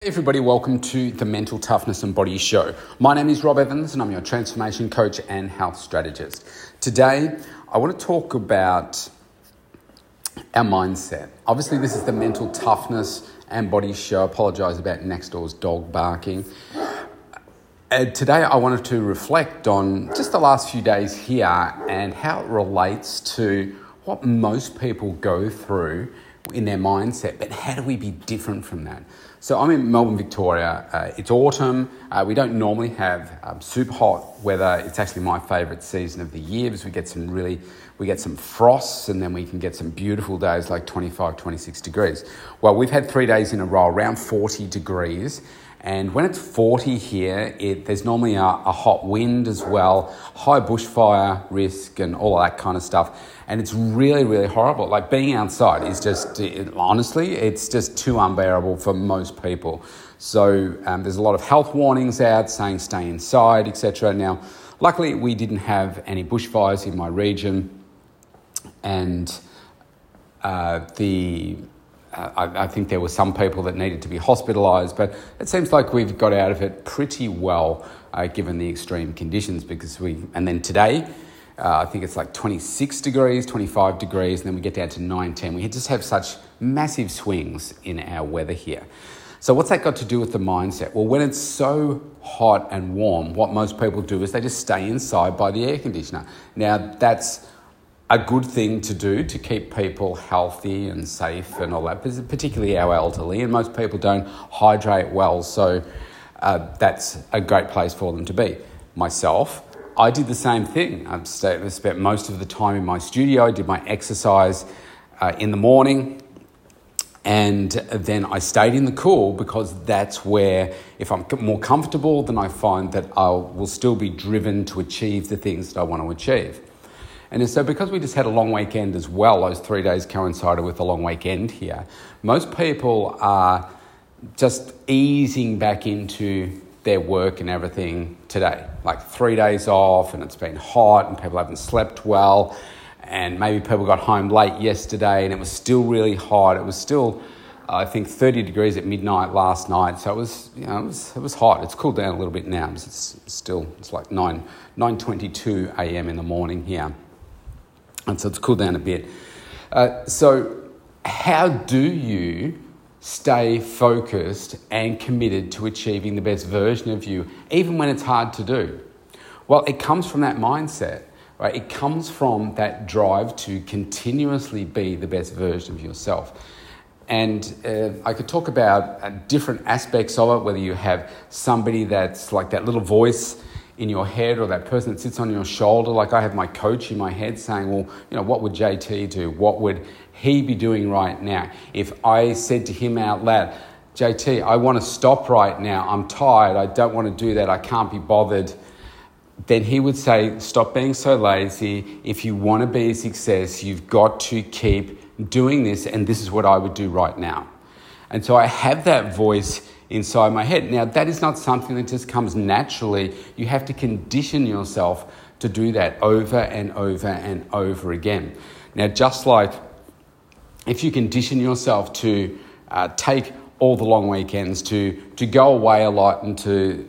Everybody, welcome to the Mental Toughness and Body Show. My name is Rob Evans and I'm your transformation coach and health strategist. Today, I want to talk about our mindset. Obviously, this is the Mental Toughness and Body Show. I apologise about next door's dog barking. Today, I wanted to reflect on just the last few days here and how it relates to what most people go through in their mindset, but how do we be different from that? So I'm in Melbourne, Victoria. It's autumn. We don't normally have super hot weather. It's actually my favourite season of the year because we get some frosts and then we can get some beautiful days like 25, 26 degrees. Well, we've had 3 days in a row around 40 degrees. And when it's 40 here, there's normally a hot wind as well, high bushfire risk and all that kind of stuff. And it's really, really horrible. Like being outside is honestly, it's just too unbearable for most people. So there's a lot of health warnings out saying stay inside, etc. Now, luckily we didn't have any bushfires in my region. And I think there were some people that needed to be hospitalised, but it seems like we've got out of it pretty well given the extreme conditions and then today, I think it's like 26 degrees, 25 degrees, and then we get down to 9, 10. We just have such massive swings in our weather here. So what's that got to do with the mindset? Well, when it's so hot and warm, what most people do is they just stay inside by the air conditioner. Now, that's a good thing to do to keep people healthy and safe and all that, particularly our elderly, and most people don't hydrate well, so that's a great place for them to be. Myself, I did the same thing. I spent most of the time in my studio. I did my exercise in the morning, and then I stayed in the cool because that's where, if I'm more comfortable, then I find that I will still be driven to achieve the things that I want to achieve. And so because we just had a long weekend as well, those 3 days coincided with a long weekend here, most people are just easing back into their work and everything today. Like 3 days off and it's been hot and people haven't slept well and maybe people got home late yesterday and it was still really hot. It was still, I think, 30 degrees at midnight last night. So it was hot. It's cooled down a little bit now. It's like 9:22 a.m. in the morning here. And so it's cooled down a bit. So how do you stay focused and committed to achieving the best version of you, even when it's hard to do? Well, it comes from that mindset, right? It comes from that drive to continuously be the best version of yourself. And I could talk about different aspects of it, whether you have somebody that's like that little voice in your head or that person that sits on your shoulder. Like I have my coach in my head saying, well, what would JT do? What would he be doing right now? If I said to him out loud, JT, I want to stop right now. I'm tired. I don't want to do that. I can't be bothered. Then he would say, stop being so lazy. If you want to be a success, you've got to keep doing this. And this is what I would do right now. And so I have that voice inside my head. Now, that is not something that just comes naturally. You have to condition yourself to do that over and over and over again. Now, just like if you condition yourself to take all the long weekends, to go away a lot and to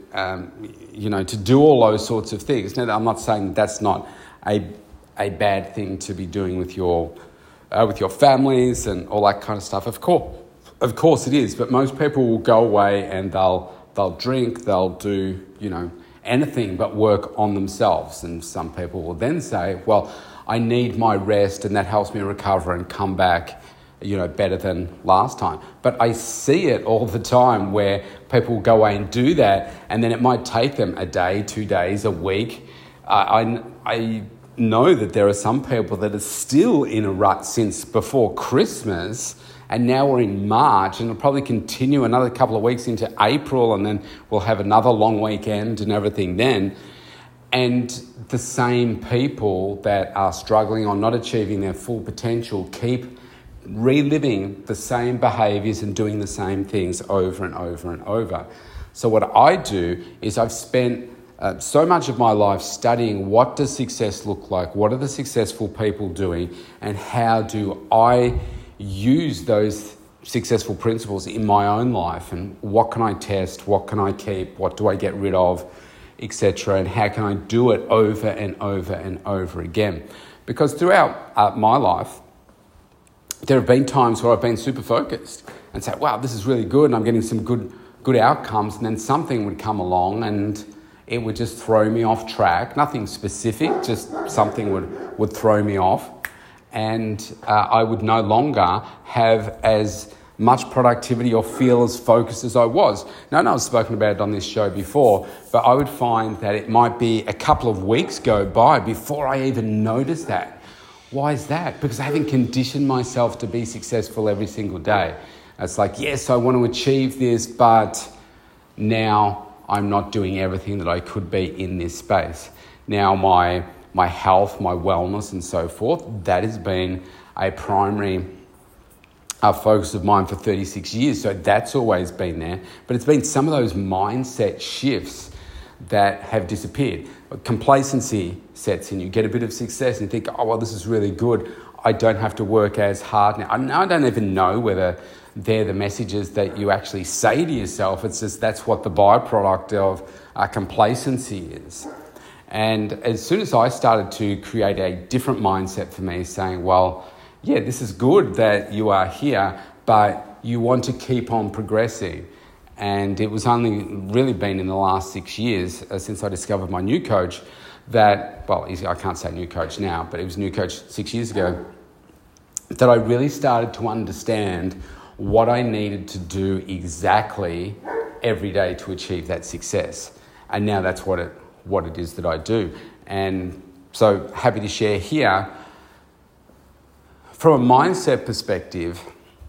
do all those sorts of things. Now, I'm not saying that's not a bad thing to be doing with your families and all that kind of stuff. Of course it is, but most people will go away and they'll drink, they'll do, anything but work on themselves. And some people will then say, well, I need my rest and that helps me recover and come back, better than last time. But I see it all the time where people will go away and do that and then it might take them a day, 2 days, a week. I know that there are some people that are still in a rut since before Christmas. And now we're in March and it'll probably continue another couple of weeks into April and then we'll have another long weekend and everything then. And the same people that are struggling or not achieving their full potential keep reliving the same behaviours and doing the same things over and over and over. So what I do is I've spent so much of my life studying what does success look like, what are the successful people doing, and how do I use those successful principles in my own life, and what can I test, what can I keep, what do I get rid of, etc., and how can I do it over and over and over again. Because throughout my life, there have been times where I've been super focused and say, wow, this is really good and I'm getting some good outcomes, and then something would come along and it would just throw me off track. Nothing specific, just something would throw me off, and I would no longer have as much productivity or feel as focused as I was. Now, I know I've spoken about it on this show before, but I would find that it might be a couple of weeks go by before I even notice that. Why is that? Because I haven't conditioned myself to be successful every single day. It's like, yes, I want to achieve this, but now I'm not doing everything that I could be in this space. Now my health, my wellness and so forth, that has been a primary focus of mine for 36 years. So that's always been there. But it's been some of those mindset shifts that have disappeared. Complacency sets in. You get a bit of success and you think, oh, well, this is really good. I don't have to work as hard now. I don't even know whether they're the messages that you actually say to yourself. It's just that's what the byproduct of complacency is. And as soon as I started to create a different mindset for me, saying, well, yeah, this is good that you are here, but you want to keep on progressing. And it was only really been in the last 6 years since I discovered my new coach that, well, I can't say new coach now, but it was new coach 6 years ago, that I really started to understand what I needed to do exactly every day to achieve that success. And now that's what it is that I do. And so happy to share here. From a mindset perspective,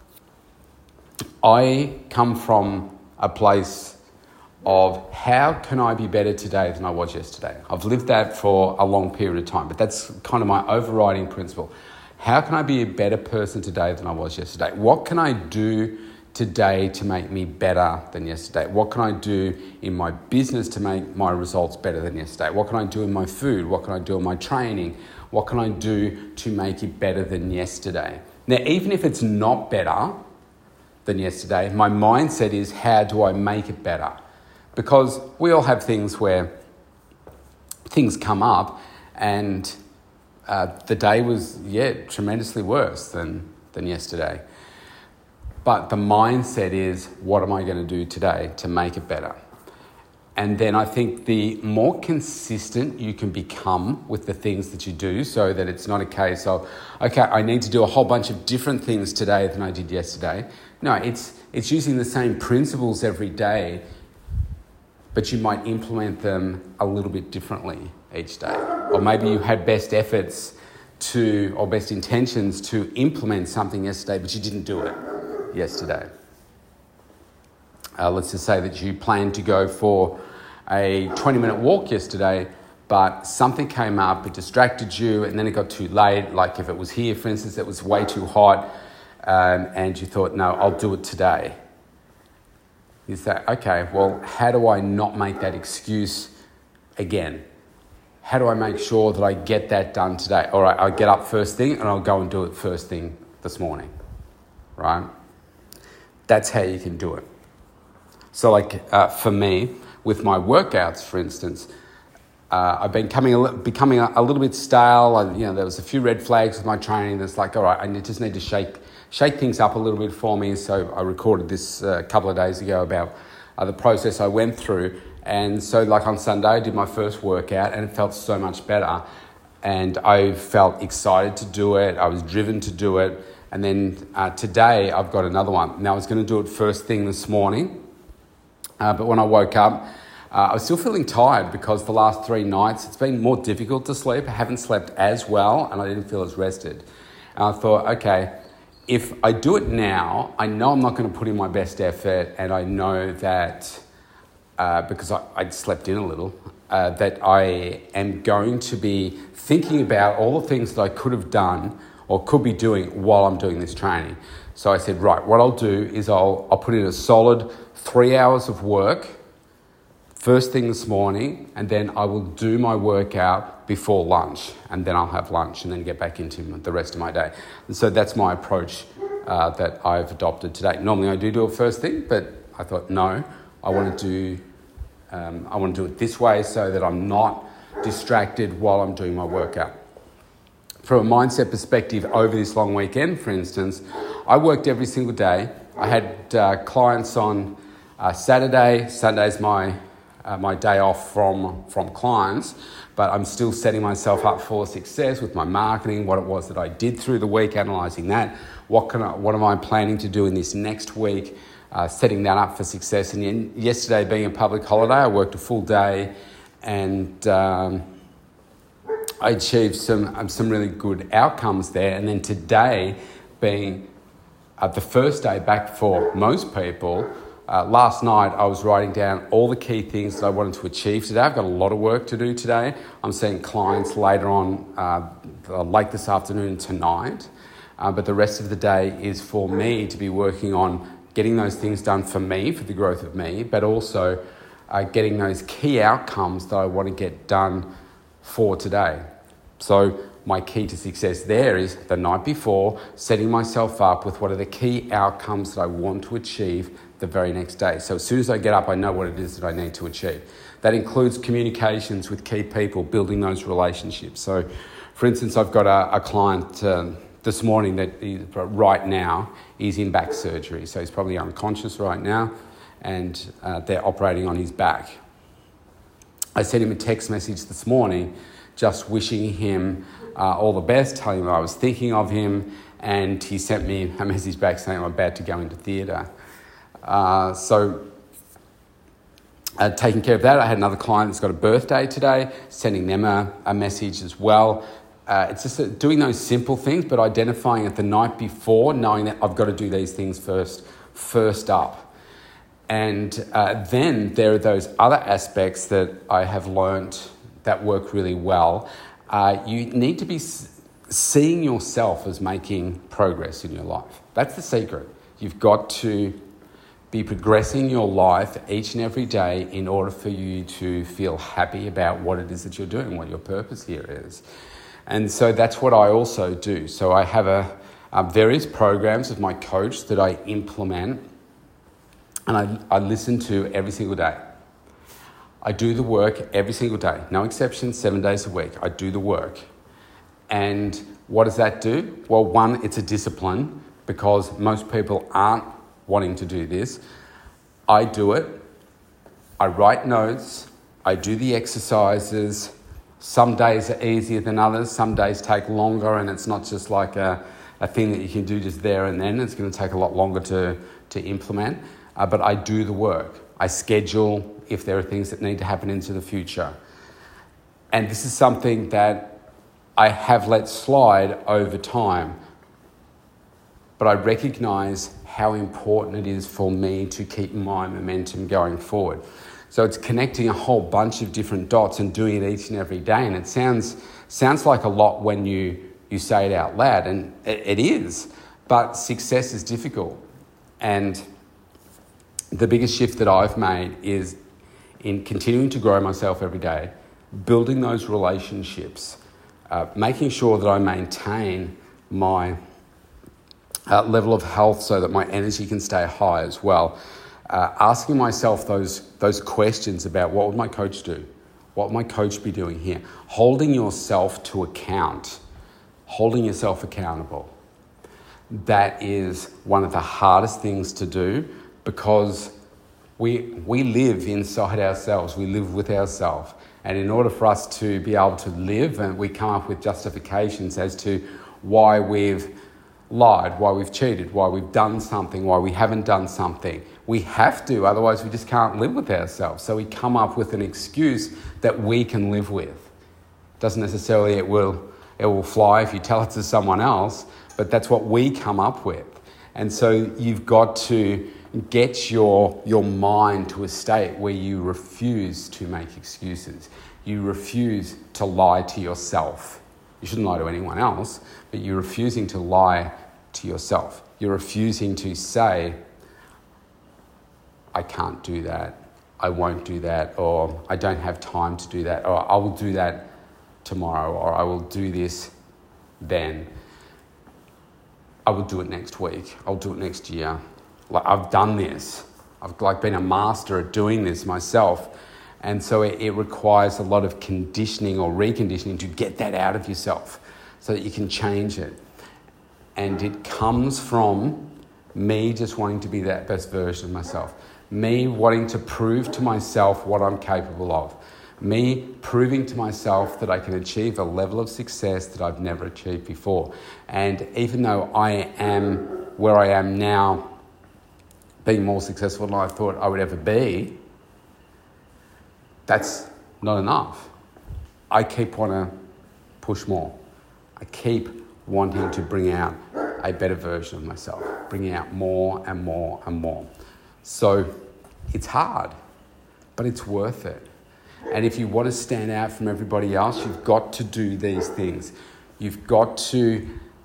I come from a place of how can I be better today than I was yesterday. I've lived that for a long period of time, but that's kind of my overriding principle. How can I be a better person today than I was yesterday? What can I do today to make me better than yesterday? What can I do in my business to make my results better than yesterday? What can I do in my food? What can I do in my training? What can I do to make it better than yesterday? Now, even if it's not better than yesterday, my mindset is, how do I make it better? Because we all have things where things come up and the day was, tremendously worse than yesterday. But the mindset is, what am I going to do today to make it better? And then I think the more consistent you can become with the things that you do, so that it's not a case of, okay, I need to do a whole bunch of different things today than I did yesterday. No, it's using the same principles every day, but you might implement them a little bit differently each day. Or maybe you had best efforts or best intentions to implement something yesterday, but you didn't do it yesterday. Let's just say that you planned to go for a 20-minute walk yesterday, but something came up, it distracted you, and then it got too late. Like if it was here, for instance, it was way too hot, and you thought, no, I'll do it today. You say, okay, well, how do I not make that excuse again? How do I make sure that I get that done today? All right, I'll get up first thing and I'll go and do it first thing this morning, right? That's how you can do it. So like for me, with my workouts, for instance, I've been becoming a little bit stale. There was a few red flags with my training. That's like, all right, I just need to shake things up a little bit for me. So I recorded this a couple of days ago about the process I went through. And so like on Sunday, I did my first workout and it felt so much better. And I felt excited to do it. I was driven to do it. And then today I've got another one. Now I was going to do it first thing this morning. But when I woke up, I was still feeling tired because the last 3 nights it's been more difficult to sleep. I haven't slept as well and I didn't feel as rested. And I thought, okay, if I do it now, I know I'm not going to put in my best effort, and I know that because I'd slept in a little, that I am going to be thinking about all the things that I could have done or could be doing while I'm doing this training. So I said, right, what I'll do is I'll put in a solid 3 hours of work first thing this morning, and then I will do my workout before lunch, and then I'll have lunch and then get back into the rest of my day. And so that's my approach that I've adopted today. Normally I do a first thing, but I thought, no, I want to do it this way so that I'm not distracted while I'm doing my workout. From a mindset perspective, over this long weekend, for instance, I worked every single day. I had clients on Saturday. Sunday's my day off from clients, but I'm still setting myself up for success with my marketing, what it was that I did through the week, analysing that. What am I planning to do in this next week, setting that up for success. And yesterday being a public holiday, I worked a full day and I achieved some really good outcomes there. And then today being the first day back for most people, last night I was writing down all the key things that I wanted to achieve today. I've got a lot of work to do today. I'm seeing clients later on, late this afternoon tonight. But the rest of the day is for me to be working on getting those things done for me, for the growth of me, but also getting those key outcomes that I want to get done for today. So my key to success there is the night before, setting myself up with what are the key outcomes that I want to achieve the very next day. So as soon as I get up, I know what it is that I need to achieve. That includes communications with key people, building those relationships. So for instance, I've got a client this morning that right now is in back surgery. So he's probably unconscious right now and they're operating on his back. I sent him a text message this morning just wishing him all the best, telling him I was thinking of him, and he sent me a message back saying I'm about to go into theatre. Taking care of that, I had another client that's got a birthday today, sending them a message as well. It's just doing those simple things, but identifying it the night before, knowing that I've got to do these things first up. And then there are those other aspects that I have learnt that work really well. You need to be seeing yourself as making progress in your life. That's the secret. You've got to be progressing your life each and every day in order for you to feel happy about what it is that you're doing, what your purpose here is. And so that's what I also do. So I have various programs of my coach that I implement and I listen to every single day. I do the work every single day, no exceptions, 7 days a week. I do the work. And what does that do? Well, one, it's a discipline because most people aren't wanting to do this. I do it. I write notes. I do the exercises. Some days are easier than others. Some days take longer, and it's not just like a thing that you can do just there and then. It's going to take a lot longer to implement. But I do the work. I schedule if there are things that need to happen into the future. And this is something that I have let slide over time. But I recognise how important it is for me to keep my momentum going forward. So it's connecting a whole bunch of different dots and doing it each and every day. And it sounds like a lot when you say it out loud, and it is. But success is difficult. And the biggest shift that I've made is in continuing to grow myself every day, building those relationships, making sure that I maintain my level of health so that my energy can stay high as well. Asking myself those questions about what would my coach do? What would my coach be doing here? Holding yourself to account, holding yourself accountable. That is one of the hardest things to do because we live inside ourselves, we live with ourselves. And in order for us to be able to live, and we come up with justifications as to why we've lied, why we've cheated, why we've done something, why we haven't done something. We have to, otherwise we just can't live with ourselves. So we come up with an excuse that we can live with. Doesn't necessarily it will fly if you tell it to someone else, but that's what we come up with. And so you've got to get your mind to a state where you refuse to make excuses. You refuse to lie to yourself. You shouldn't lie to anyone else, but you're refusing to lie to yourself. You're refusing to say, I can't do that, I won't do that, or I don't have time to do that, or I will do that tomorrow, or I will do this then. I will do it next week. I'll do it next year. Like, I've done this. I've been a master at doing this myself. And so it requires a lot of conditioning or reconditioning to get that out of yourself so that you can change it. And it comes from me just wanting to be that best version of myself. Me wanting to prove to myself what I'm capable of. Me proving to myself that I can achieve a level of success that I've never achieved before. And even though I am where I am now, being more successful than I thought I would ever be, that's not enough. I keep wanting to push more. I keep wanting to bring out a better version of myself, bringing out more and more and more. So it's hard, but it's worth it. And if you want to stand out from everybody else, you've got to do these things. You've got to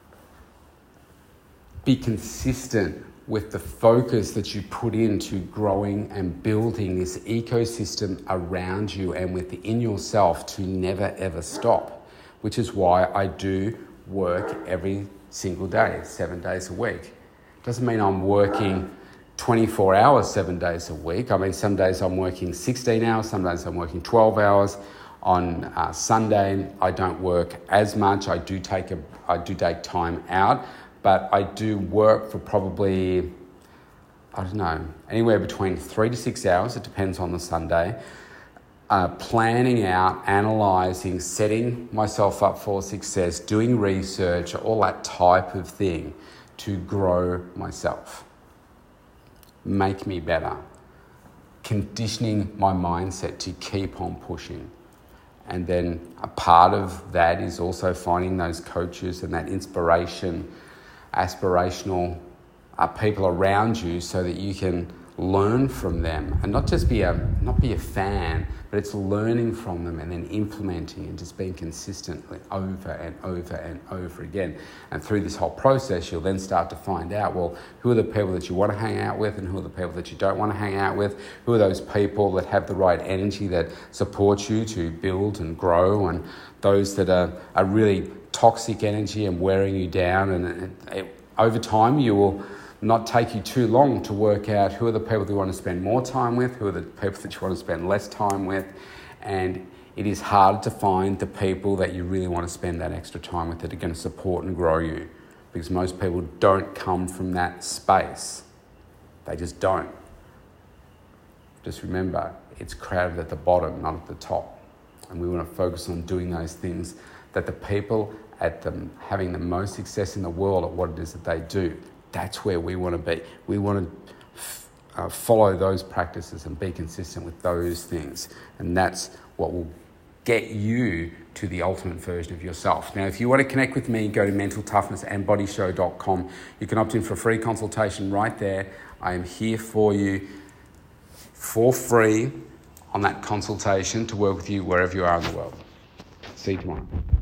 be consistent with the focus that you put into growing and building this ecosystem around you and within yourself to never ever stop, which is why I do work every single day, 7 days a week. Doesn't mean I'm working 24 hours, 7 days a week. I mean, some days I'm working 16 hours, some days I'm working 12 hours. On Sunday, I don't work as much. I do take time out, but I do work for probably, I don't know, anywhere between 3 to 6 hours. It depends on the Sunday. Planning out, analysing, setting myself up for success, doing research, all that type of thing to grow myself, make me better, conditioning my mindset to keep on pushing. And then a part of that is also finding those coaches and that inspiration, aspirational people around you so that you can learn from them and not be a fan, but it's learning from them and then implementing and just being consistently over and over and over again. And through this whole process, you'll then start to find out, well, who are the people that you want to hang out with and who are the people that you don't want to hang out with? Who are those people that have the right energy that support you to build and grow, and those that are really toxic energy and wearing you down? And over time, you will not take you too long to work out who are the people that you want to spend more time with, who are the people that you want to spend less time with. And it is hard to find the people that you really want to spend that extra time with that are going to support and grow you, because most people don't come from that space. They just don't. Just remember, it's crowded at the bottom, not at the top. And we want to focus on doing those things that the people having the most success in the world at what it is that they do, that's where we want to be. We want to follow those practices and be consistent with those things. And that's what will get you to the ultimate version of yourself. Now, if you want to connect with me, go to mentaltoughnessandbodyshow.com. You can opt in for a free consultation right there. I am here for you for free on that consultation to work with you wherever you are in the world. See you tomorrow.